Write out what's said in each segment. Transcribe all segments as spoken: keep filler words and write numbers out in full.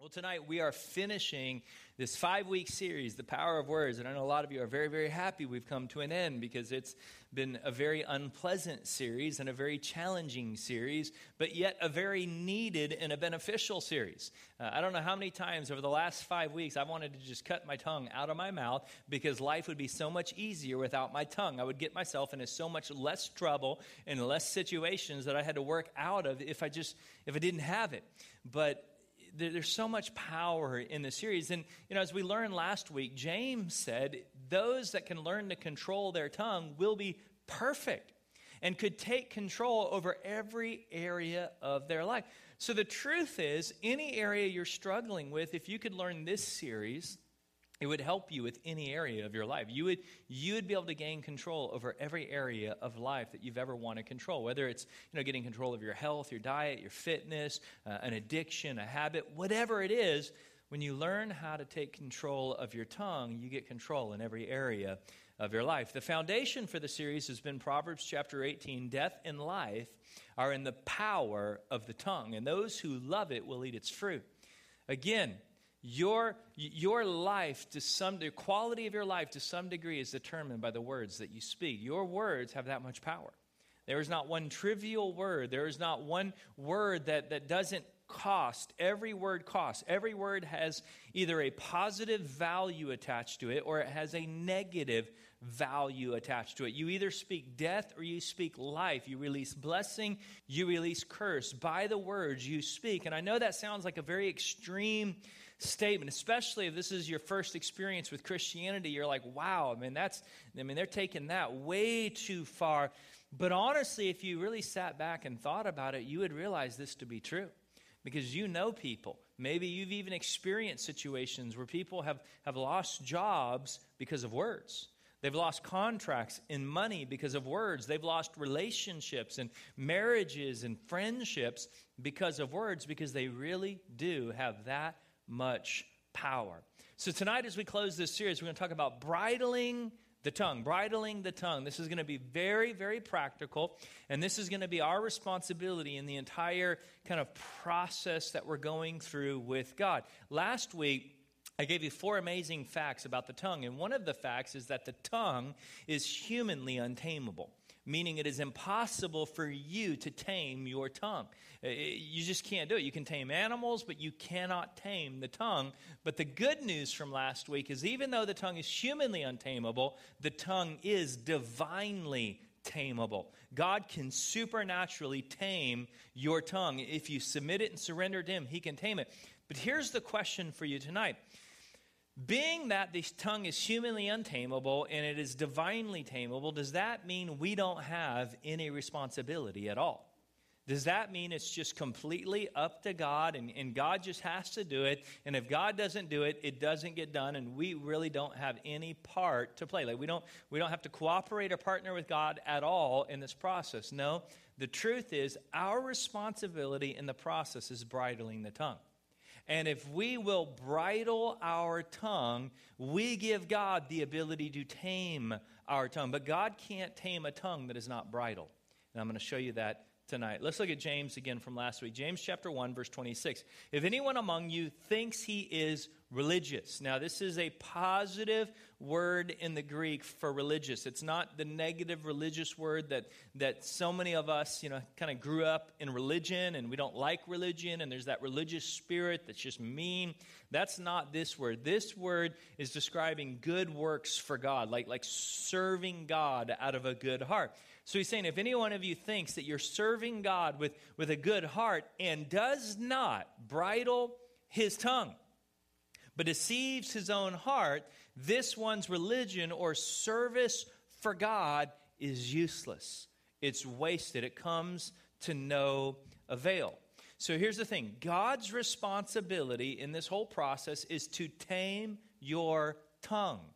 Well, tonight we are finishing this five-week series, The Power of Words. And I know a lot of you are very, very happy we've come to an end because it's been a very unpleasant series and a very challenging series, but yet a very needed and a beneficial series. Uh, I don't know how many times over the last five weeks I wanted to just cut my tongue out of my mouth because life would be so much easier without my tongue. I would get myself into so much less trouble and less situations that I had to work out of if I just, if I didn't have it. But there's so much power in the series. And, you know, as we learned last week, James said, those that can learn to control their tongue will be perfect and could take control over every area of their life. So the truth is, any area you're struggling with, if you could learn this series, it would help you with any area of your life. You would you would be able to gain control over every area of life that you've ever wanted control, whether it's you know getting control of your health, your diet, your fitness, uh, an addiction, a habit, whatever it is. When you learn how to take control of your tongue, you get control in every area of your life. The foundation for the series has been Proverbs chapter eighteen. Death and life are in the power of the tongue, and those who love it will eat its fruit. Again, Your your life, to some the quality of your life to some degree is determined by the words that you speak. Your words have that much power. There is not one trivial word. There is not one word that, that doesn't cost. Every word costs. Every word has either a positive value attached to it or it has a negative value attached to it. You either speak death or you speak life. You release blessing, you release curse by the words you speak. And I know that sounds like a very extreme statement, especially if this is your first experience with Christianity. You're like, wow, I mean, that's, I mean, they're taking that way too far. But honestly, if you really sat back and thought about it, you would realize this to be true. Because you know people. Maybe you've even experienced situations where people have, have lost jobs because of words. They've lost contracts and money because of words. They've lost relationships and marriages and friendships because of words, because they really do have that much power. So tonight as we close this series, we're going to talk about bridling the tongue, bridling the tongue. This is going to be very, very practical, and this is going to be our responsibility in the entire kind of process that we're going through with God. Last week, I gave you four amazing facts about the tongue, and one of the facts is that the tongue is humanly untamable, meaning it is impossible for you to tame your tongue. You just can't do it. You can tame animals, but you cannot tame the tongue. But the good news from last week is even though the tongue is humanly untamable, the tongue is divinely tameable. God can supernaturally tame your tongue. If you submit it and surrender to Him, He can tame it. But here's the question for you tonight. Being that this tongue is humanly untamable and it is divinely tameable, does that mean we don't have any responsibility at all? Does that mean it's just completely up to God and, and God just has to do it? And if God doesn't do it, it doesn't get done and we really don't have any part to play. Like we don't, we don't have to cooperate or partner with God at all in this process. No, the truth is our responsibility in the process is bridling the tongue. And if we will bridle our tongue, we give God the ability to tame our tongue. But God can't tame a tongue that is not bridled. And I'm going to show you that tonight. Let's look at James again from last week. James chapter one, verse twenty-six. If anyone among you thinks he is religious. Now, this is a positive word in the Greek for religious. It's not the negative religious word that, that so many of us, you know, kind of grew up in religion and we don't like religion and there's that religious spirit that's just mean. That's not this word. This word is describing good works for God, like, like serving God out of a good heart. So he's saying, if any one of you thinks that you're serving God with, with a good heart and does not bridle his tongue, but deceives his own heart, this one's religion or service for God is useless. It's wasted. It comes to no avail. So here's the thing. God's responsibility in this whole process is to tame your tongue.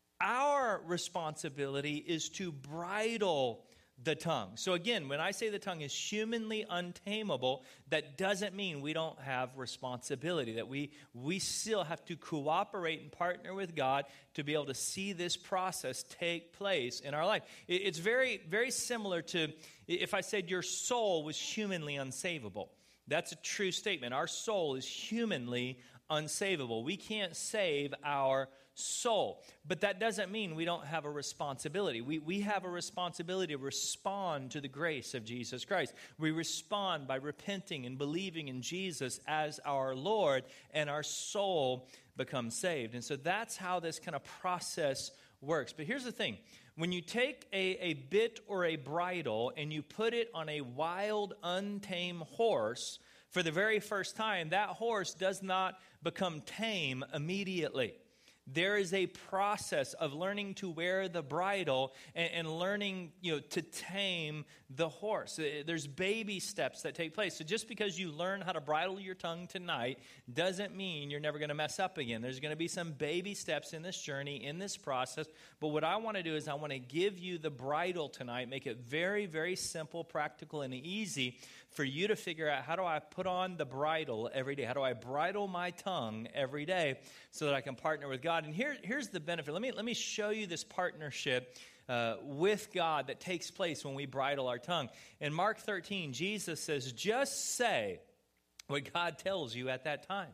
Our responsibility is to bridle the tongue. So again, when I say the tongue is humanly untamable, that doesn't mean we don't have responsibility, that we we still have to cooperate and partner with God to be able to see this process take place in our life. It's very, very similar to if I said your soul was humanly unsavable. That's a true statement. Our soul is humanly unsavable. We can't save our soul. But that doesn't mean we don't have a responsibility. We, we have a responsibility to respond to the grace of Jesus Christ. We respond by repenting and believing in Jesus as our Lord, and our soul becomes saved. And so that's how this kind of process works. But here's the thing. When you take a, a bit or a bridle and you put it on a wild, untamed horse for the very first time, that horse does not become tame immediately. There is a process of learning to wear the bridle and, and learning, you know, to tame the horse. There's baby steps that take place. So just because you learn how to bridle your tongue tonight doesn't mean you're never going to mess up again. There's going to be some baby steps in this journey, in this process. But what I want to do is I want to give you the bridle tonight, make it very, very simple, practical, and easy for you to figure out, how do I put on the bridle every day? How do I bridle my tongue every day so that I can partner with God? And here, here's the benefit. Let me, let me show you this partnership uh, with God that takes place when we bridle our tongue. In Mark thirteen, Jesus says, just say what God tells you at that time.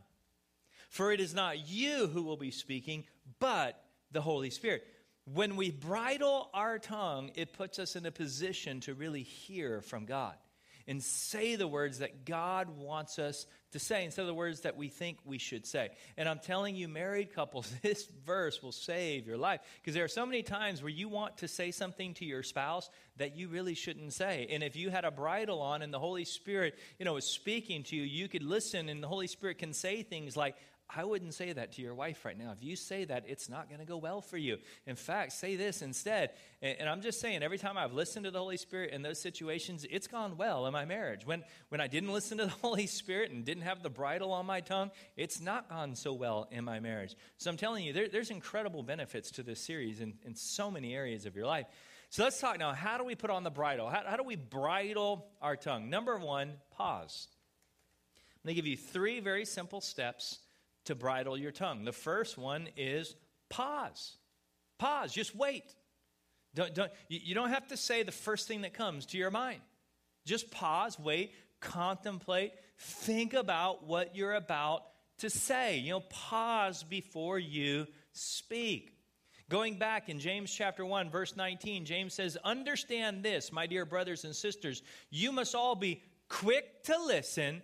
For it is not you who will be speaking, but the Holy Spirit. When we bridle our tongue, it puts us in a position to really hear from God and say the words that God wants us to say instead of the words that we think we should say. And I'm telling you, married couples, this verse will save your life, because there are so many times where you want to say something to your spouse that you really shouldn't say. And if you had a bridle on and the Holy Spirit, you know, is speaking to you, you could listen, and the Holy Spirit can say things like, I wouldn't say that to your wife right now. If you say that, it's not going to go well for you. In fact, say this instead. And, and I'm just saying, every time I've listened to the Holy Spirit in those situations, it's gone well in my marriage. When when I didn't listen to the Holy Spirit and didn't have the bridle on my tongue, it's not gone so well in my marriage. So I'm telling you, there, there's incredible benefits to this series in, in so many areas of your life. So let's talk now. How do we put on the bridle? How, how do we bridle our tongue? Number one, pause. I'm going to give you three very simple steps to bridle your tongue. The first one is pause. Pause. Just wait. Don't, don't, you, you don't have to say the first thing that comes to your mind. Just pause, wait, contemplate, think about what you're about to say. You know, pause before you speak. Going back in James chapter one, verse nineteen, James says, understand this, my dear brothers and sisters, you must all be quick to listen,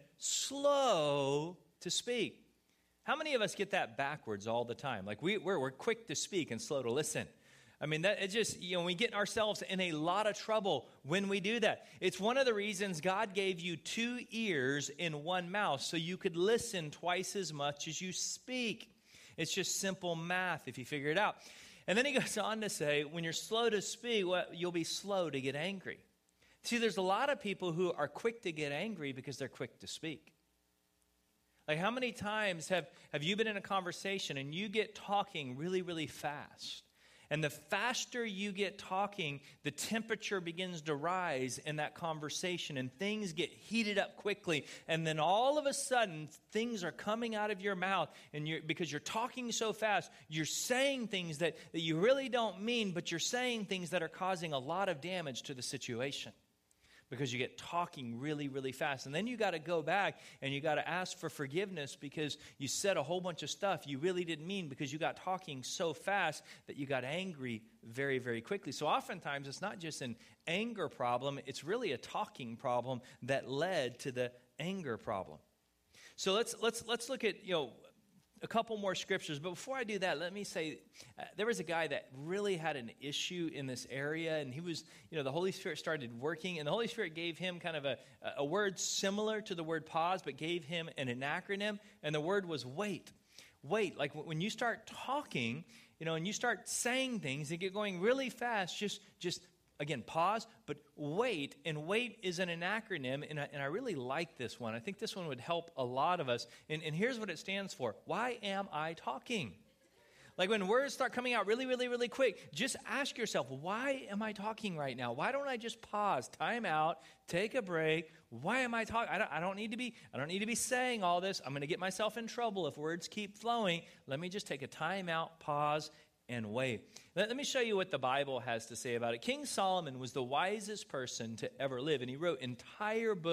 slow to speak. How many of us get that backwards all the time? Like we, we're, we're quick to speak and slow to listen. I mean, that it just, you know, we get ourselves in a lot of trouble when we do that. It's one of the reasons God gave you two ears in one mouth so you could listen twice as much as you speak. It's just simple math if you figure it out. And then he goes on to say, when you're slow to speak, well, you'll be slow to get angry. See, there's a lot of people who are quick to get angry because they're quick to speak. Like how many times have, have you been in a conversation and you get talking really, really fast? And the faster you get talking, the temperature begins to rise in that conversation and things get heated up quickly. And then all of a sudden, things are coming out of your mouth. And you're, because you're talking so fast, you're saying things that, that you really don't mean, but you're saying things that are causing a lot of damage to the situation. Because you get talking really, really fast. And then you got to go back and you got to ask for forgiveness because you said a whole bunch of stuff you really didn't mean because you got talking so fast that you got angry very, very quickly. So oftentimes it's not just an anger problem, it's really a talking problem that led to the anger problem. So let's let's let's look at, you know, a couple more scriptures. But before I do that, let me say, uh, there was a guy that really had an issue in this area. And he was, you know, the Holy Spirit started working. And the Holy Spirit gave him kind of a, a word similar to the word pause, but gave him an, an acronym. And the word was wait. Wait. Like when you start talking, you know, and you start saying things that get going really fast, just, just again, pause, but wait. And wait is an, an acronym, and I, and I really like this one. I think this one would help a lot of us. And, and here's what it stands for. Why am I talking? Like when words start coming out really, really, really quick, just ask yourself, why am I talking right now? Why don't I just pause, time out, take a break? Why am I talking? I don't, I don't need to be, I don't need to be saying all this. I'm going to get myself in trouble if words keep flowing. Let me just take a time out, pause, and wait. Let, let me show you what the Bible has to say about it. King Solomon was the wisest person to ever live, and he wrote an entire book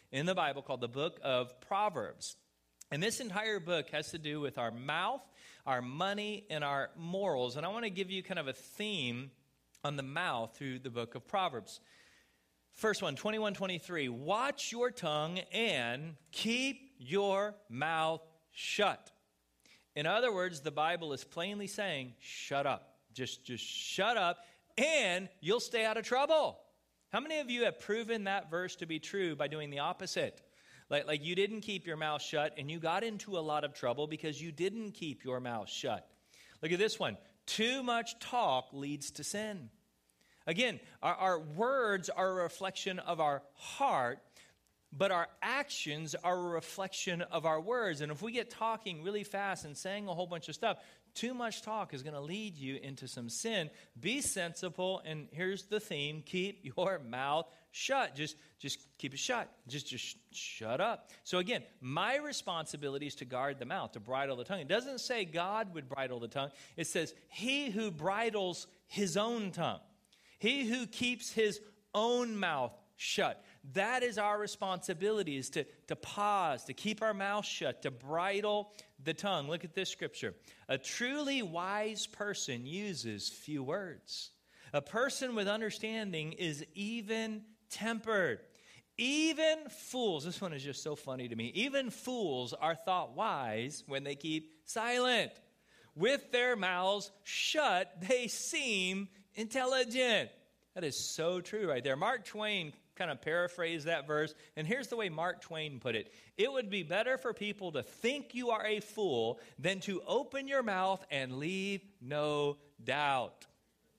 in the Bible called the book of Proverbs. And this entire book has to do with our mouth, our money, and our morals. And I want to give you kind of a theme on the mouth through the book of Proverbs. First one, twenty-one twenty-three. Watch your tongue and keep your mouth shut. In other words, the Bible is plainly saying, shut up. Just, just shut up, and you'll stay out of trouble. How many of you have proven that verse to be true by doing the opposite? Like, like you didn't keep your mouth shut, and you got into a lot of trouble because you didn't keep your mouth shut. Look at this one. Too much talk leads to sin. Again, our, our words are a reflection of our heart, but our actions are a reflection of our words. And if we get talking really fast and saying a whole bunch of stuff, too much talk is going to lead you into some sin. Be sensible, and here's the theme: keep your mouth shut. Just, just keep it shut. Just, just sh- shut up. So again, my responsibility is to guard the mouth, to bridle the tongue. It doesn't say God would bridle the tongue. It says he who bridles his own tongue. He who keeps his own mouth shut. That is our responsibility, is to, to pause, to keep our mouth shut, to bridle the tongue. Look at this scripture. A truly wise person uses few words. A person with understanding is even-tempered. Even fools, this one is just so funny to me, even fools are thought wise when they keep silent. With their mouths shut, they seem intelligent. That is so true right there. Mark Twain kind of paraphrased that verse, and here's the way Mark Twain put it. It would be better for people to think you are a fool than to open your mouth and leave no doubt.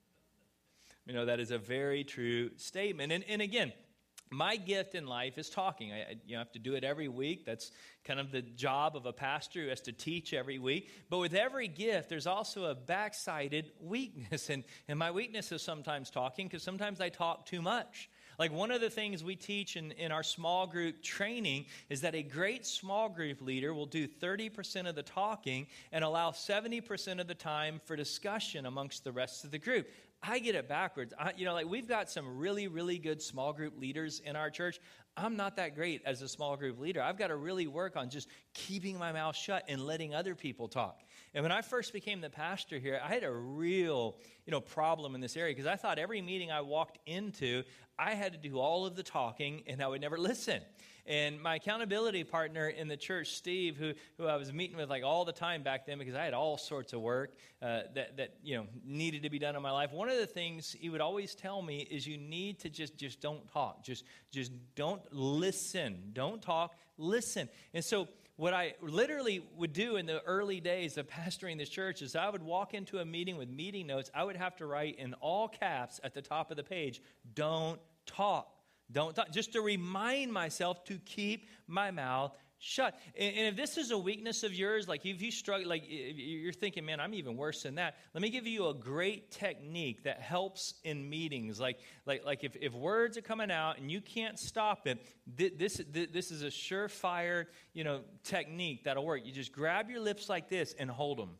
You know, that is a very true statement. And, and again, my gift in life is talking. I, I you know, have to do it every week. That's kind of the job of a pastor who has to teach every week. But with every gift, there's also a backsided weakness. And, and my weakness is sometimes talking, because sometimes I talk too much. Like one of the things we teach in, in our small group training is that a great small group leader will do thirty percent of the talking and allow seventy percent of the time for discussion amongst the rest of the group. I get it backwards. I, you know, like we've got some really, really good small group leaders in our church. I'm not that great as a small group leader. I've got to really work on just keeping my mouth shut and letting other people talk. And when I first became the pastor here, I had a real, you know, problem in this area, because I thought every meeting I walked into, I had to do all of the talking and I would never listen. And my accountability partner in the church, Steve, who who I was meeting with like all the time back then, because I had all sorts of work uh, that that you know needed to be done in my life. One of the things he would always tell me is you need to just just don't talk, just just don't listen, don't talk, listen. And so what I literally would do in the early days of pastoring this church is I would walk into a meeting with meeting notes. I would have to write in all caps at the top of the page, "Don't talk." Don't talk, just to remind myself to keep my mouth shut. And, and if this is a weakness of yours, like if you struggle, like you're thinking, man, I'm even worse than that. Let me give you a great technique that helps in meetings. Like, like, like if, if words are coming out and you can't stop it, this, this is a surefire, you know, technique that'll work. You just grab your lips like this and hold them.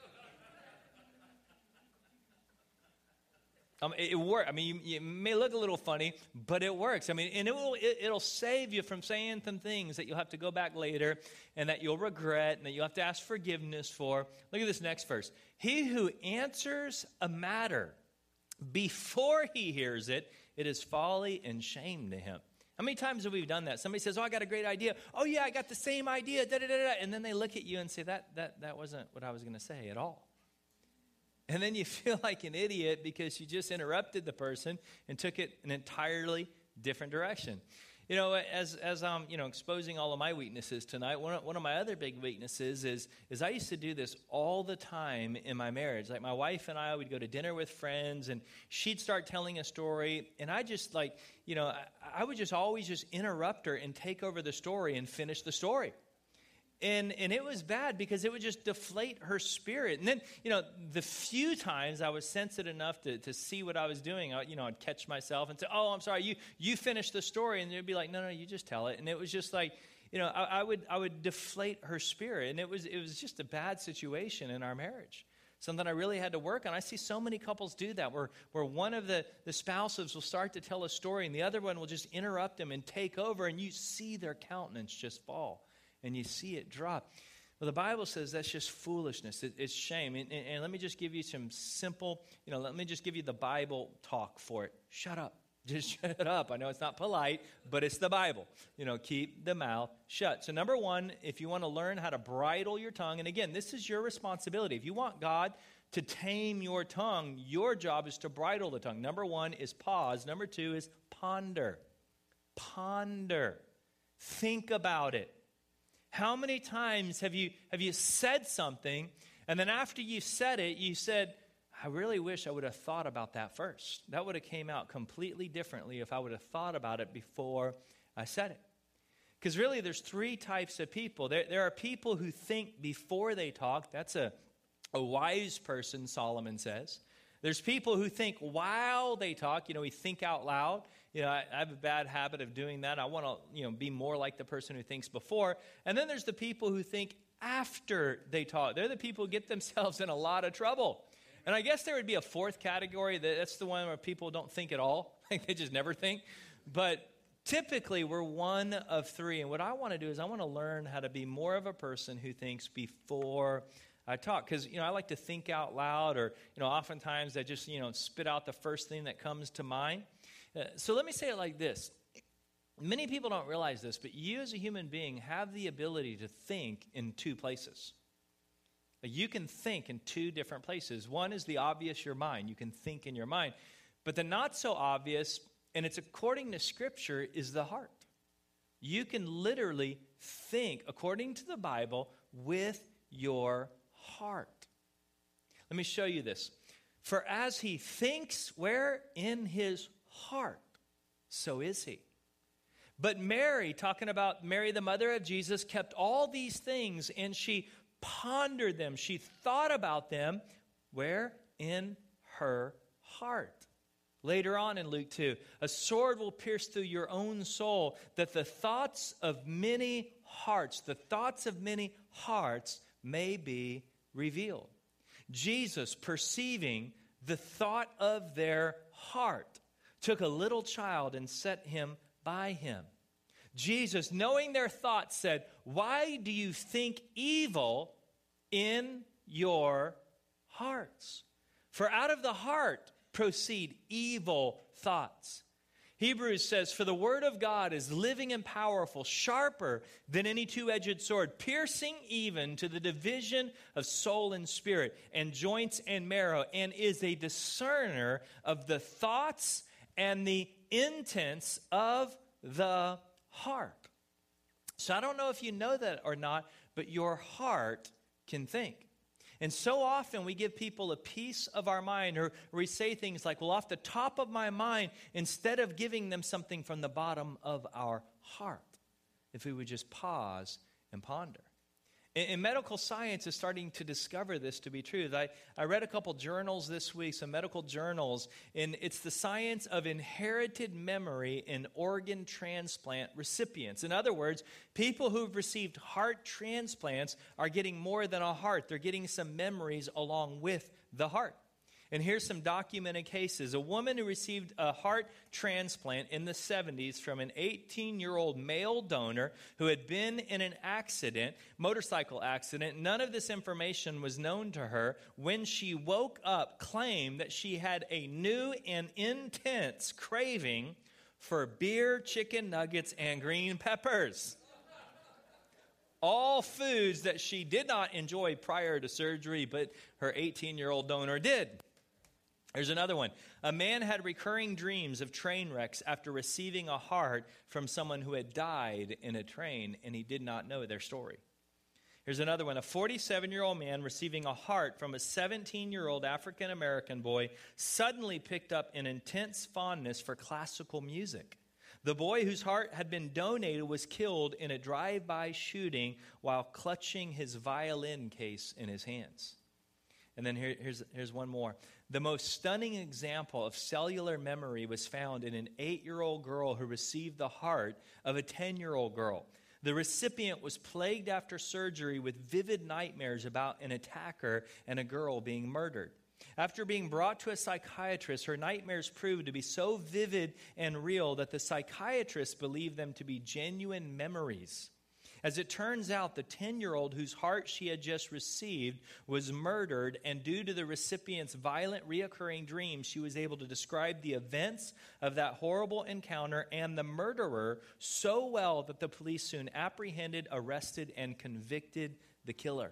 Um, it, it works. I mean, you, it may look a little funny, but it works. I mean, and it will, it, it'll save you from saying some things that you'll have to go back later and that you'll regret and that you'll have to ask forgiveness for. Look at this next verse. He who answers a matter before he hears it, it is folly and shame to him. How many times have we done that? Somebody says, oh, I got a great idea. Oh, yeah, I got the same idea. Da, da, da, da. And then they look at you and say, that, that, that wasn't what I was going to say at all. And then you feel like an idiot because you just interrupted the person and took it an entirely different direction. You know, as as I'm you know exposing all of my weaknesses tonight, one of, one of my other big weaknesses is is I used to do this all the time in my marriage. Like my wife and I would go to dinner with friends, and she'd start telling a story, and I just like you know I, I would just always just interrupt her and take over the story and finish the story. And and it was bad because it would just deflate her spirit. And then, you know, the few times I was sensitive enough to, to see what I was doing, I, you know, I'd catch myself and say, oh, I'm sorry, you you finish the story. And they'd be like, no, no, you just tell it. And it was just like, you know, I, I would I would deflate her spirit. And it was it was just a bad situation in our marriage. Something I really had to work on. I see so many couples do that, where, where one of the, the spouses will start to tell a story, and the other one will just interrupt them and take over, and you see their countenance just fall, and you see it drop. Well, the Bible says that's just foolishness. It, it's shame. And, and, and let me just give you some simple, you know, let me just give you the Bible talk for it. Shut up. Just shut up. I know it's not polite, but it's the Bible. You know, keep the mouth shut. So number one, if you want to learn how to bridle your tongue, and again, this is your responsibility. If you want God to tame your tongue, your job is to bridle the tongue. Number one is pause. Number two is ponder. Ponder. Think about it. How many times have you have you said something, and then after you said it, you said, I really wish I would have thought about that first. That would have came out completely differently if I would have thought about it before I said it. Because really, there's three types of people. There, there are people who think before they talk. That's a, a wise person, Solomon says. There's people who think while they talk. You know, we think out loud. You know, I, I have a bad habit of doing that. I want to, you know, be more like the person who thinks before. And then there's the people who think after they talk. They're the people who get themselves in a lot of trouble. And I guess there would be a fourth category. That's the one where people don't think at all. They just never think. But typically, we're one of three. And what I want to do is I want to learn how to be more of a person who thinks before I talk. Because, you know, I like to think out loud, or, you know, oftentimes I just, you know, spit out the first thing that comes to mind. Uh, so let me say it like this. Many people don't realize this, but you as a human being have the ability to think in two places. You can think in two different places. One is the obvious, your mind. You can think in your mind. But the not so obvious, and it's according to Scripture, is the heart. You can literally think, according to the Bible, with your heart. Let me show you this. For as he thinks, where? In his heart, so is he. But Mary, talking about Mary, the mother of Jesus, kept all these things, and she pondered them. She thought about them. Where? In her heart. Later on in Luke two, a sword will pierce through your own soul, that the thoughts of many hearts, the thoughts of many hearts may be revealed. Jesus, perceiving the thought of their heart, took a little child and set him by him. Jesus, knowing their thoughts, said, why do you think evil in your hearts? For out of the heart proceed evil thoughts. Hebrews says, for the word of God is living and powerful, sharper than any two-edged sword, piercing even to the division of soul and spirit, and joints and marrow, and is a discerner of the thoughts and the intents of the heart. So I don't know if you know that or not, but your heart can think. And so often we give people a piece of our mind, or we say things like, well, off the top of my mind, instead of giving them something from the bottom of our heart, if we would just pause and ponder. And, and medical science is starting to discover this to be true. I, I read a couple journals this week, some medical journals, and it's the science of inherited memory in organ transplant recipients. In other words, people who've received heart transplants are getting more than a heart. They're getting some memories along with the heart. And here's some documented cases. A woman who received a heart transplant in the seventies from an eighteen-year-old male donor who had been in an accident, motorcycle accident. None of this information was known to her. When she woke up, claimed that she had a new and intense craving for beer, chicken nuggets, and green peppers. All foods that she did not enjoy prior to surgery, but her eighteen-year-old donor did. Here's another one. A man had recurring dreams of train wrecks after receiving a heart from someone who had died in a train, and he did not know their story. Here's another one. A forty-seven-year-old man receiving a heart from a seventeen-year-old African-American boy suddenly picked up an intense fondness for classical music. The boy whose heart had been donated was killed in a drive-by shooting while clutching his violin case in his hands. And then here, here's, here's one more. The most stunning example of cellular memory was found in an eight-year-old girl who received the heart of a ten-year-old girl. The recipient was plagued after surgery with vivid nightmares about an attacker and a girl being murdered. After being brought to a psychiatrist, her nightmares proved to be so vivid and real that the psychiatrist believed them to be genuine memories. As it turns out, the ten-year-old whose heart she had just received was murdered, and due to the recipient's violent, reoccurring dreams, she was able to describe the events of that horrible encounter and the murderer so well that the police soon apprehended, arrested, and convicted the killer.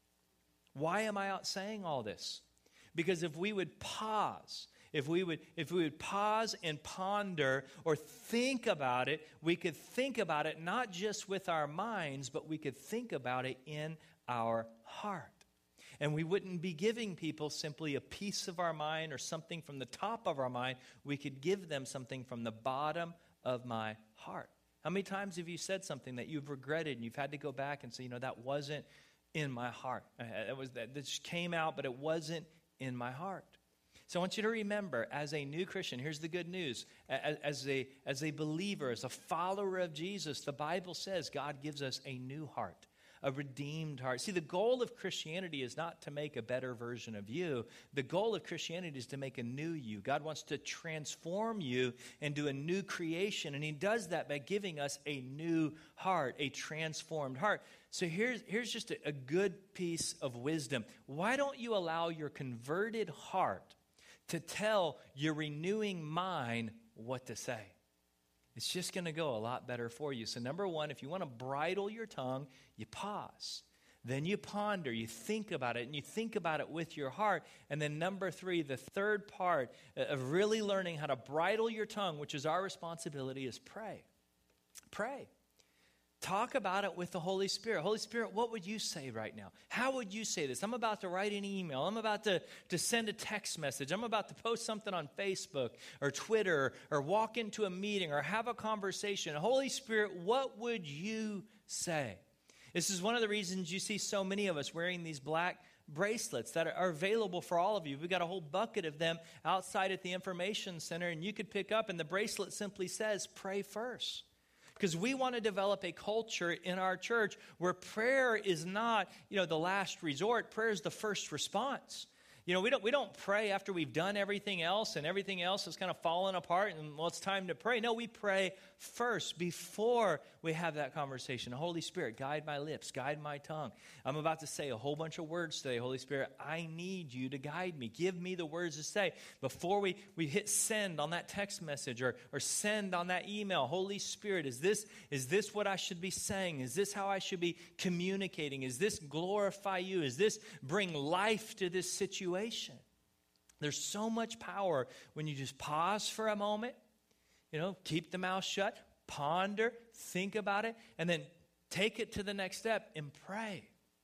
Why am I out saying all this? Because if we would pause, if we would if we would pause and ponder or think about it, we could think about it not just with our minds, but we could think about it in our heart. And we wouldn't be giving people simply a piece of our mind or something from the top of our mind. We could give them something from the bottom of my heart. How many times have you said something that you've regretted and you've had to go back and say, you know, that wasn't in my heart. That was that this came out, but it wasn't in my heart. So I want you to remember, as a new Christian, here's the good news. As, as, a, as a believer, as a follower of Jesus, the Bible says God gives us a new heart, a redeemed heart. See, the goal of Christianity is not to make a better version of you. The goal of Christianity is to make a new you. God wants to transform you into a new creation, and he does that by giving us a new heart, a transformed heart. So here's, here's just a, a good piece of wisdom. Why don't you allow your converted heart to tell your renewing mind what to say? It's just going to go a lot better for you. So number one, if you want to bridle your tongue, you pause. Then you ponder, you think about it, and you think about it with your heart. And then number three, the third part of really learning how to bridle your tongue, which is our responsibility, is pray. Pray. Talk about it with the Holy Spirit. Holy Spirit, what would you say right now? How would you say this? I'm about to write an email. I'm about to, to send a text message. I'm about to post something on Facebook or Twitter or walk into a meeting or have a conversation. Holy Spirit, what would you say? This is one of the reasons you see so many of us wearing these black bracelets that are available for all of you. We've got a whole bucket of them outside at the information center, and you could pick up, and the bracelet simply says, pray first. Because we want to develop a culture in our church where prayer is not, you know, the last resort. Prayer is the first response. You know, we don't we don't pray after we've done everything else and everything else has kind of fallen apart and, well, it's time to pray. No, we pray first before we have that conversation. Holy Spirit, guide my lips, guide my tongue. I'm about to say a whole bunch of words today. Holy Spirit, I need you to guide me. Give me the words to say. Before we, we hit send on that text message or, or send on that email, Holy Spirit, is this, is this what I should be saying? Is this how I should be communicating? Is this glorify you? Is this bring life to this situation? There's so much power when you just pause for a moment, you know, keep the mouth shut, ponder, think about it, and then take it to the next step and pray.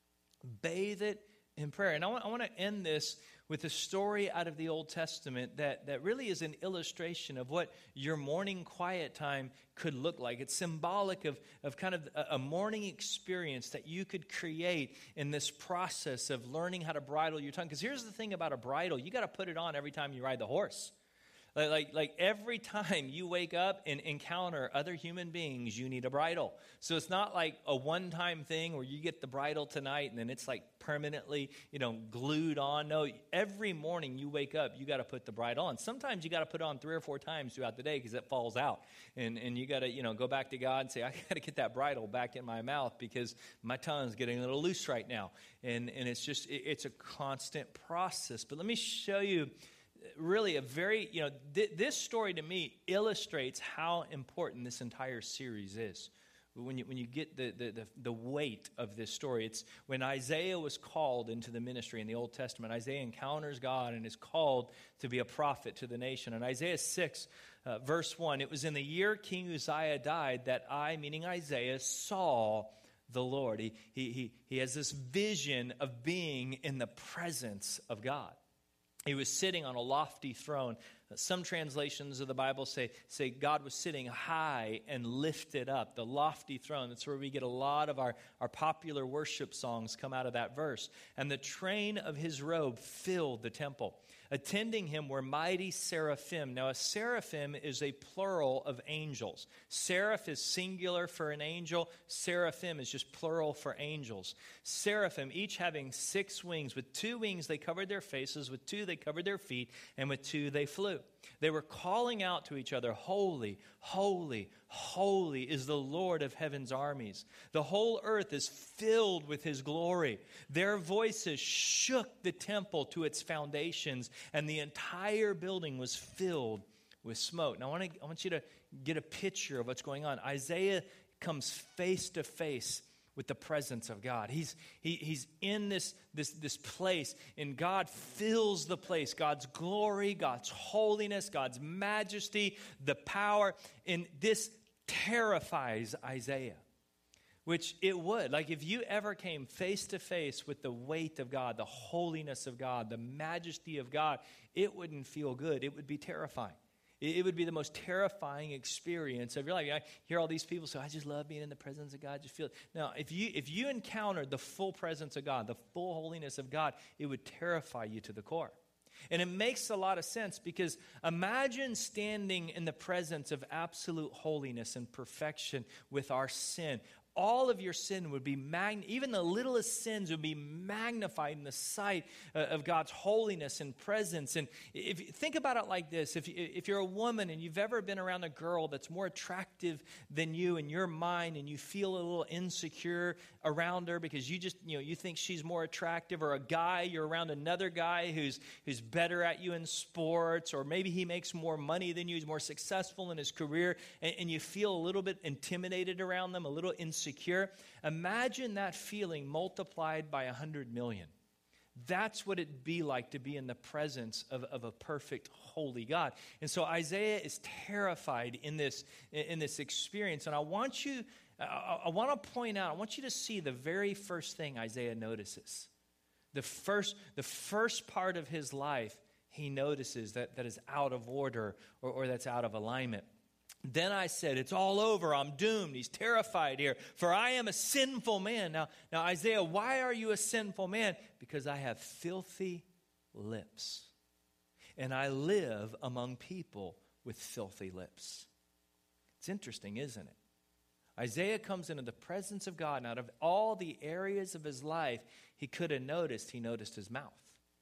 Bathe it in prayer. And I want, I want to end this with a story out of the Old Testament that, that really is an illustration of what your morning quiet time could look like. It's symbolic of, of kind of a, a morning experience that you could create in this process of learning how to bridle your tongue. Because here's the thing about a bridle. You got to put it on every time you ride the horse. Like, like, like every time you wake up and encounter other human beings, you need a bridle. So it's not like a one-time thing where you get the bridle tonight and then it's like permanently, you know, glued on. No, every morning you wake up, you got to put the bridle on. Sometimes you got to put it on three or four times throughout the day because it falls out. And, and you got to, you know, go back to God and say, I got to get that bridle back in my mouth because my tongue's getting a little loose right now. And, and it's just, it, it's a constant process. But let me show you really a very, you know, th- this story to me illustrates how important this entire series is. When you when you get the, the, the, the weight of this story, it's when Isaiah was called into the ministry in the Old Testament. Isaiah encounters God and is called to be a prophet to the nation. In Isaiah six, uh, verse one, it was in the year King Uzziah died that I, meaning Isaiah, saw the Lord. He, he, he, he has this vision of being in the presence of God. He was sitting on a lofty throne, Some translations of the Bible say, say God was sitting high and lifted up, the lofty throne. That's where we get a lot of our, our popular worship songs come out of that verse. And the train of his robe filled the temple. Attending him were mighty seraphim. Now, a seraphim is a plural of angels. Seraph is singular for an angel. Seraphim is just plural for angels. Seraphim, each having six wings. With two wings they covered their faces. With two they covered their feet. And with two they flew. They were calling out to each other, "Holy, holy, holy is the Lord of heaven's armies. The whole earth is filled with his glory." Their voices shook the temple to its foundations, and the entire building was filled with smoke. Now, I want, to, I want you to get a picture of what's going on. Isaiah comes face to face with the presence of God. He's he, he's in this, this, this place, and God fills the place. God's glory, God's holiness, God's majesty, the power. And this terrifies Isaiah, which it would. Like if you ever came face to face with the weight of God, the holiness of God, the majesty of God, it wouldn't feel good. It would be terrifying. It would be the most terrifying experience of your life. I hear all these people say, "I just love being in the presence of God. Just feel it." Now, if you if you encountered the full presence of God, the full holiness of God, it would terrify you to the core. And it makes a lot of sense because imagine standing in the presence of absolute holiness and perfection with our sin. All of your sin would be, mag- even the littlest sins would be magnified in the sight uh, of God's holiness and presence. And if you think about it like this, if, you, if you're a woman and you've ever been around a girl that's more attractive than you in your mind and you feel a little insecure around her because you just, you know, you think she's more attractive, or a guy, you're around another guy who's, who's better at you in sports, or maybe he makes more money than you, he's more successful in his career, and, and you feel a little bit intimidated around them, a little insecure. Secure. Imagine that feeling multiplied by a hundred million. That's what it'd be like to be in the presence of, of a perfect, holy God. And so Isaiah is terrified in this, in this experience. And I want you, I, I want to point out, I want you to see the very first thing Isaiah notices. The first, the first part of his life, he notices that, that is out of order or, or that's out of alignment. Then I said, "It's all over. I'm doomed." He's terrified here. "For I am a sinful man." Now, now, Isaiah, why are you a sinful man? "Because I have filthy lips, and I live among people with filthy lips." It's interesting, isn't it? Isaiah comes into the presence of God, and out of all the areas of his life he could have noticed, he noticed his mouth.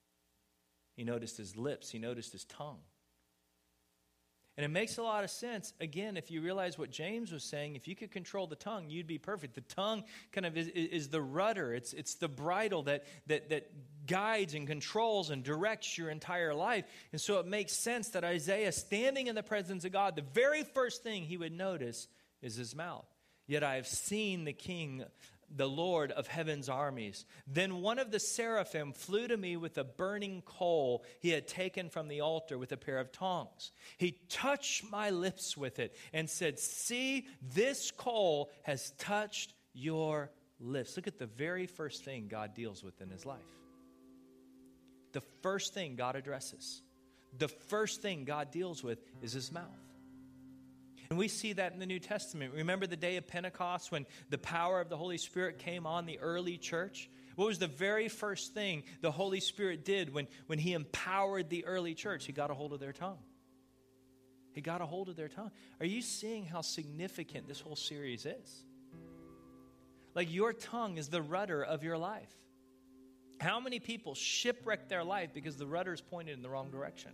He noticed his lips. He noticed his tongue. And it makes a lot of sense, again, if you realize what James was saying, if you could control the tongue, you'd be perfect. The tongue kind of is, is the rudder. It's, it's the bridle that, that, that guides and controls and directs your entire life. And so it makes sense that Isaiah, standing in the presence of God, the very first thing he would notice is his mouth. "Yet I have seen the King, the Lord of heaven's armies. Then one of the seraphim flew to me with a burning coal he had taken from the altar with a pair of tongs. He touched my lips with it and said, 'See, this coal has touched your lips.'" Look at the very first thing God deals with in his life. The first thing God addresses, the first thing God deals with is his mouth. And we see that in the New Testament. Remember the day of Pentecost when the power of the Holy Spirit came on the early church? What was the very first thing the Holy Spirit did when, when he empowered the early church? He got a hold of their tongue. He got a hold of their tongue. Are you seeing how significant this whole series is? Like, your tongue is the rudder of your life. How many people shipwreck their life because the rudder is pointed in the wrong direction?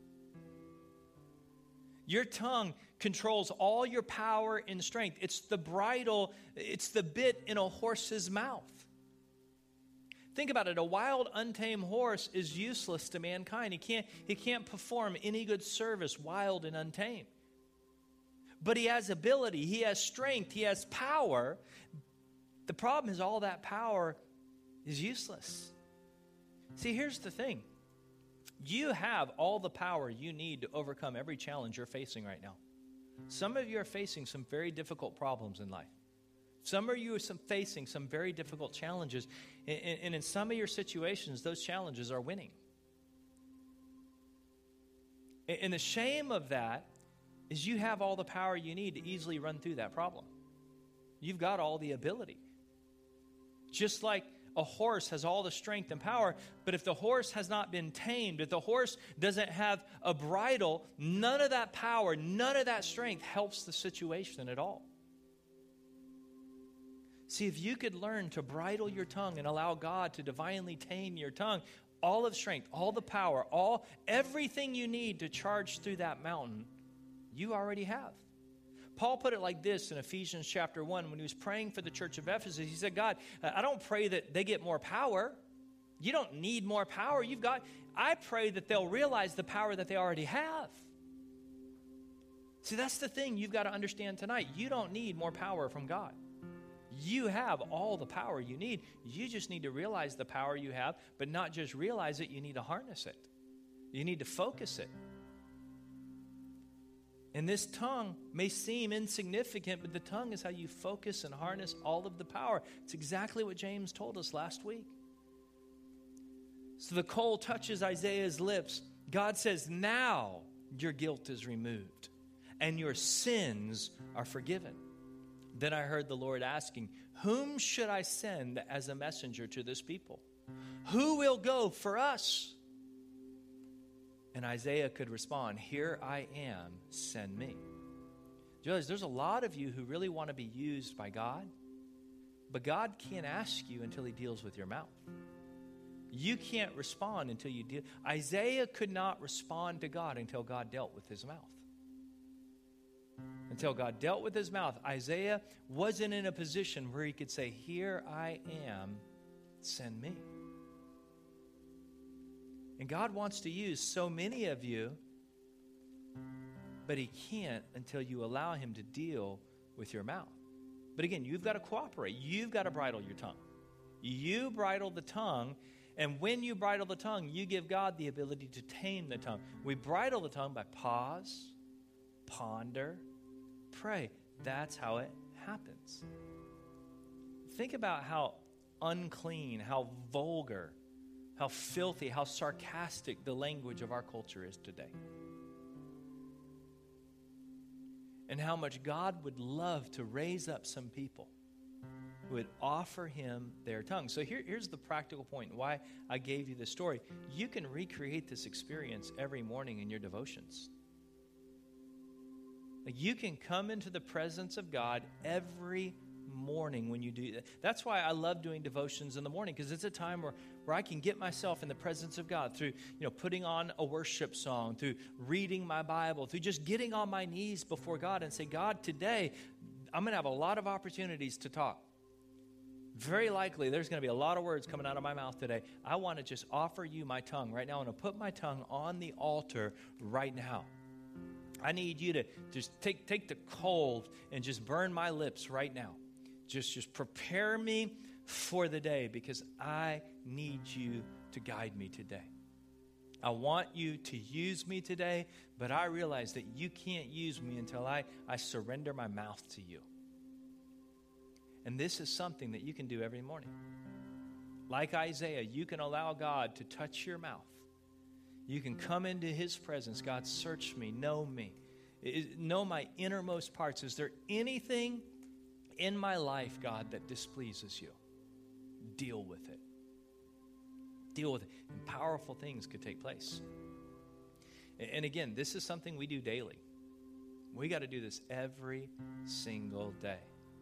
Your tongue controls all your power and strength. It's the bridle, it's the bit in a horse's mouth. Think about it. A wild, untamed horse is useless to mankind. He can't, he can't perform any good service, wild and untamed. But he has ability, he has strength, he has power. The problem is all that power is useless. See, here's the thing. You have all the power you need to overcome every challenge you're facing right now. Some of you are facing some very difficult problems in life. Some of you are some, facing some very difficult challenges. And, and in some of your situations, those challenges are winning. And the shame of that is you have all the power you need to easily run through that problem. You've got all the ability. Just like a horse has all the strength and power, but if the horse has not been tamed, if the horse doesn't have a bridle, none of that power, none of that strength helps the situation at all. See, if you could learn to bridle your tongue and allow God to divinely tame your tongue, all of strength, all the power, all everything you need to charge through that mountain, you already have. Paul put it like this in Ephesians chapter one when he was praying for the church of Ephesus. He said, God, I don't pray that they get more power. You don't need more power. You've got, I pray that they'll realize the power that they already have. See, that's the thing you've got to understand tonight. You don't need more power from God. You have all the power you need. You just need to realize the power you have, but not just realize it, you need to harness it. You need to focus it. And this tongue may seem insignificant, but the tongue is how you focus and harness all of the power. It's exactly what James told us last week. So the coal touches Isaiah's lips. God says, now your guilt is removed and your sins are forgiven. Then I heard the Lord asking, whom should I send as a messenger to this people? Who will go for us? And Isaiah could respond, here I am, send me. You realize there's a lot of you who really want to be used by God, but God can't ask you until he deals with your mouth. You can't respond until you deal. Isaiah could not respond to God until God dealt with his mouth. Until God dealt with his mouth, Isaiah wasn't in a position where he could say, here I am, send me. And God wants to use so many of you, but he can't until you allow him to deal with your mouth. But again, you've got to cooperate. You've got to bridle your tongue. You bridle the tongue, and when you bridle the tongue, you give God the ability to tame the tongue. We bridle the tongue by pause, ponder, pray. That's how it happens. Think about how unclean, how vulgar, how filthy, how sarcastic the language of our culture is today. And how much God would love to raise up some people who would offer him their tongue. So here, here's the practical point, why I gave you this story. You can recreate this experience every morning in your devotions. Like you can come into the presence of God every morning when you do that. That's why I love doing devotions in the morning, because it's a time where, where I can get myself in the presence of God through, you know, putting on a worship song, through reading my Bible, through just getting on my knees before God and say, God, today I'm going to have a lot of opportunities to talk. Very likely there's going to be a lot of words coming out of my mouth today. I want to just offer you my tongue right now. I want to put my tongue on the altar right now. I need you to just take, take the coal and just burn my lips right now. Just, just prepare me for the day, because I need you to guide me today. I want you to use me today, but I realize that you can't use me until I, I surrender my mouth to you. And this is something that you can do every morning. Like Isaiah, you can allow God to touch your mouth. You can come into his presence. God, search me, know me, know my innermost parts. Is there anything in my life, God, that displeases you? Deal with it. Deal with it. And powerful things could take place. And again, this is something we do daily. We got to do this every single day.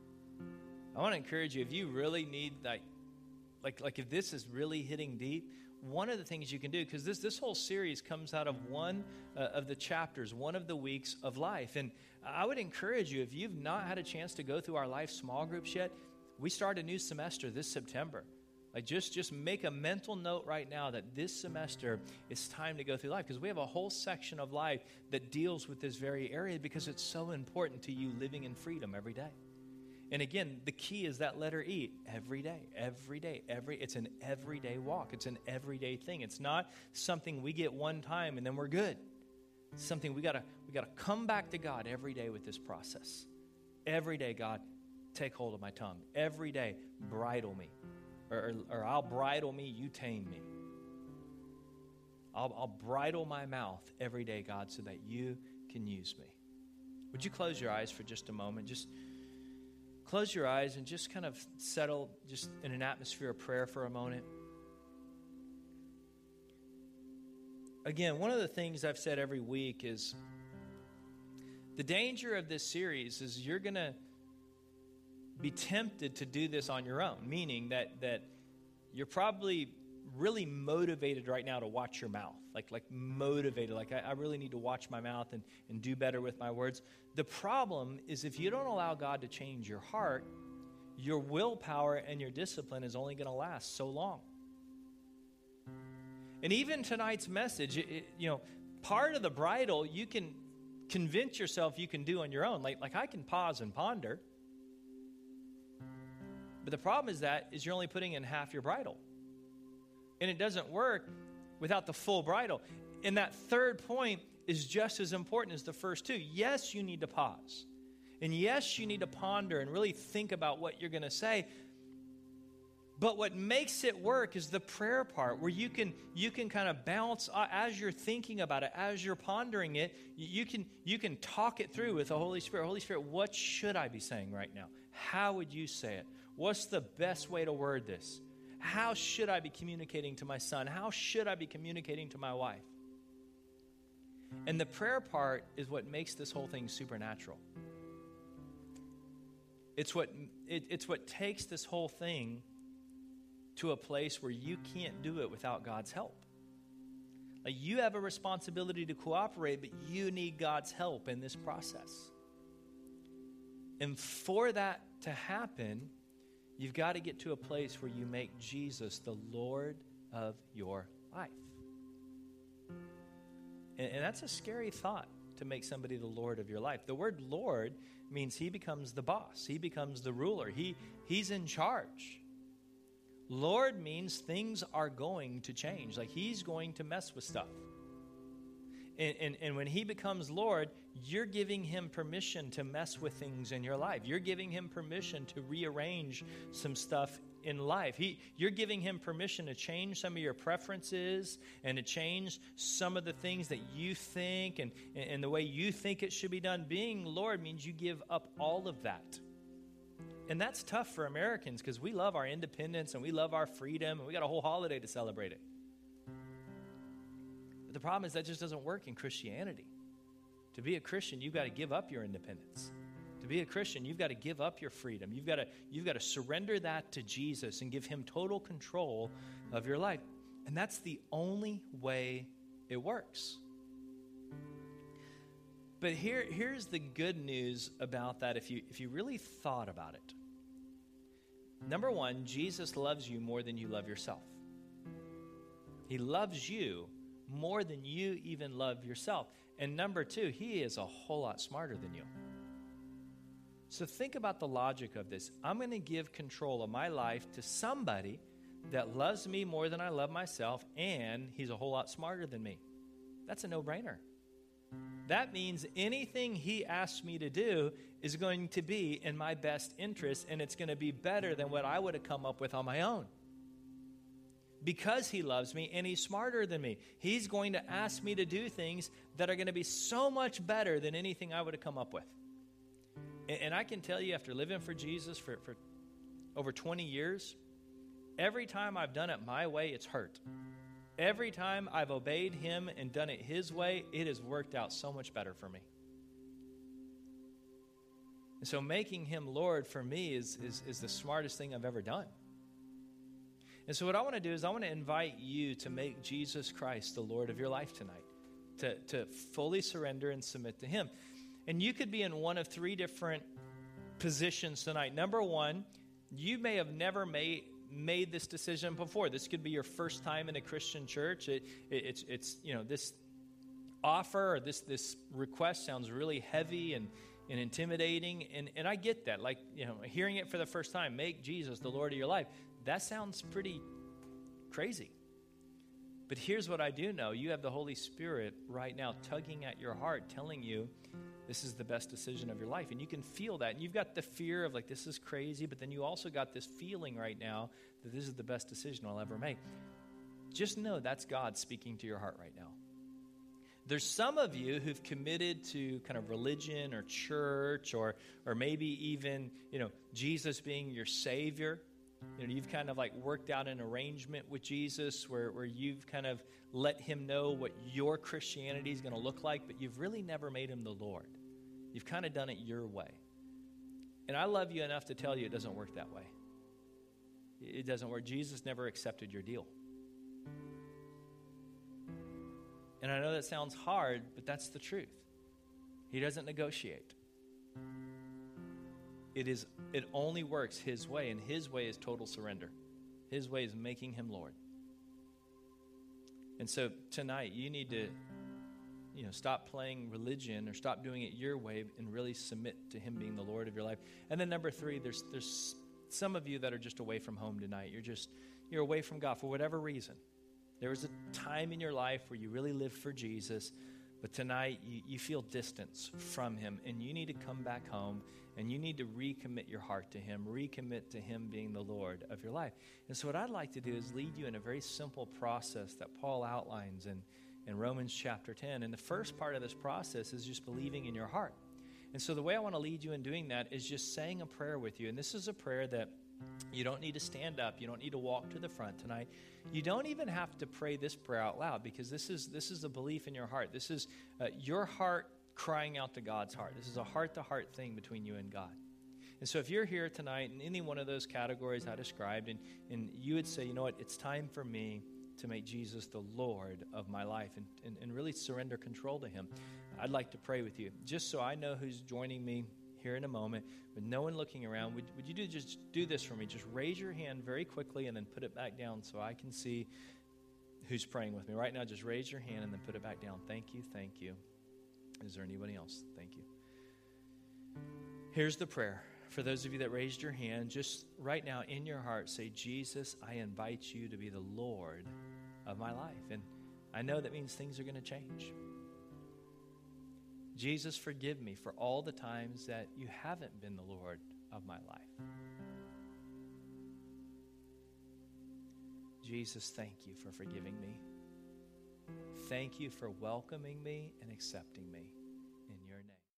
I want to encourage you, if you really need, like, like, like if this is really hitting deep, one of the things you can do, because this, this whole series comes out of one uh, of the chapters, one of the weeks of life. And I would encourage you, if you've not had a chance to go through our life small groups yet, we start a new semester this September. Like just, just make a mental note right now that this semester it's time to go through life, because we have a whole section of life that deals with this very area, because it's so important to you living in freedom every day. And again, the key is that letter E, every day, every day, every, it's an everyday walk. It's an everyday thing. It's not something we get one time and then we're good. It's something we gotta, we gotta come back to God every day with this process. Every day, God, take hold of my tongue. Every day, bridle me. Or, or, or I'll bridle me, you tame me. I'll, I'll bridle my mouth every day, God, so that you can use me. Would you close your eyes for just a moment? Just close your eyes and just kind of settle just in an atmosphere of prayer for a moment. Again, one of the things I've said every week is the danger of this series is you're going to be tempted to do this on your own, meaning that that you're probably really motivated right now to watch your mouth, like like motivated, like I, I really need to watch my mouth and, and do better with my words. The problem is if you don't allow God to change your heart, your willpower and your discipline is only going to last so long. And even tonight's message, it, it, you know, part of the bridle you can convince yourself you can do on your own. Like, like I can pause and ponder. But the problem is that is you're only putting in half your bridle. And it doesn't work without the full bridle. And that third point is just as important as the first two. Yes, you need to pause. And yes, you need to ponder and really think about what you're going to say. But what makes it work is the prayer part where you can you can kind of bounce uh, as you're thinking about it, as you're pondering it, you can you can talk it through with the Holy Spirit. Holy Spirit, what should I be saying right now? How would you say it? What's the best way to word this? How should I be communicating to my son? How should I be communicating to my wife? And the prayer part is what makes this whole thing supernatural. It's what it, it's what takes this whole thing to a place where you can't do it without God's help. Like you have a responsibility to cooperate, but you need God's help in this process. And for that to happen, you've got to get to a place where you make Jesus the Lord of your life. And, and that's a scary thought, to make somebody the Lord of your life. The word Lord means he becomes the boss. He becomes the ruler. He, he's in charge. Lord means things are going to change. Like he's going to mess with stuff. And, and, and when he becomes Lord, you're giving him permission to mess with things in your life. You're giving him permission to rearrange some stuff in life. He, you're giving him permission to change some of your preferences and to change some of the things that you think and, and the way you think it should be done. Being Lord means you give up all of that. And that's tough for Americans because we love our independence and we love our freedom and we got a whole holiday to celebrate it. But the problem is that just doesn't work in Christianity. To be a Christian, you've got to give up your independence. To be a Christian, you've got to give up your freedom. You've got to, you've got to surrender that to Jesus and give him total control of your life. And that's the only way it works. But here, here's the good news about that if you, if you really thought about it. Number one, Jesus loves you more than you love yourself. He loves you more than you even love yourself. And number two, he is a whole lot smarter than you. So think about the logic of this. I'm going to give control of my life to somebody that loves me more than I love myself, and he's a whole lot smarter than me. That's a no-brainer. That means anything he asks me to do is going to be in my best interest, and it's going to be better than what I would have come up with on my own. Because he loves me and he's smarter than me, he's going to ask me to do things that are going to be so much better than anything I would have come up with. And, and I can tell you, after living for Jesus for, for over twenty years, every time I've done it my way, it's hurt. Every time I've obeyed him and done it his way, it has worked out so much better for me. And so making him Lord for me is, is, is the smartest thing I've ever done. And so what I want to do is I want to invite you to make Jesus Christ the Lord of your life tonight, to, to fully surrender and submit to him. And you could be in one of three different positions tonight. Number one, you may have never made made this decision before. This could be your first time in a Christian church. It, it, it's, it's, you know, this offer or this, this request sounds really heavy and, and intimidating. And, and I get that. Like, you know, hearing it for the first time, make Jesus the Lord of your life. That sounds pretty crazy. But here's what I do know. You have the Holy Spirit right now tugging at your heart, telling you this is the best decision of your life. And you can feel that. And you've got the fear of like, this is crazy. But then you also got this feeling right now that this is the best decision I'll ever make. just know that's God speaking to your heart right now. There's some of you who've committed to kind of religion or church or or maybe even, you know, Jesus being your Savior. You know, you've kind of like worked out an arrangement with Jesus where, where you've kind of let him know what your Christianity is going to look like, but you've really never made him the Lord. You've kind of done it your way. And I love you enough to tell you it doesn't work that way. It doesn't work. Jesus never accepted your deal. And I know that sounds hard, but that's the truth. He doesn't negotiate. It is. It only works his way, and his way is total surrender. His way is making him Lord. And so tonight, you need to, you know, stop playing religion or stop doing it your way and really submit to him being the Lord of your life. And then number three, there's there's some of you that are just away from home tonight. You're just, you're away from God for whatever reason. There was a time in your life where you really lived for Jesus, but tonight you, you feel distance from him, and you need to come back home, and you need to recommit your heart to him, recommit to him being the Lord of your life. And so what I'd like to do is lead you in a very simple process that Paul outlines in, in Romans chapter ten. And the first part of this process is just believing in your heart. And so the way I want to lead you in doing that is just saying a prayer with you. And this is a prayer that you don't need to stand up. You don't need to walk to the front tonight. You don't even have to pray this prayer out loud, because this is this is a belief in your heart. This is uh, your heart crying out to God's heart. This is a heart-to-heart thing between you and God. And so if you're here tonight in any one of those categories I described, and, and you would say, you know what, it's time for me to make Jesus the Lord of my life and, and, and really surrender control to him, I'd like to pray with you. Just so I know who's joining me here in a moment, with no one looking around, would, would you do just do this for me? Just raise your hand very quickly and then put it back down so I can see who's praying with me. Right now, just raise your hand and then put it back down. Thank you, thank you. Is there anybody else? Thank you. Here's the prayer. For those of you that raised your hand, just right now in your heart, say, Jesus, I invite you to be the Lord of my life. And I know that means things are going to change. Jesus, forgive me for all the times that you haven't been the Lord of my life. Jesus, thank you for forgiving me. Thank you for welcoming me and accepting me.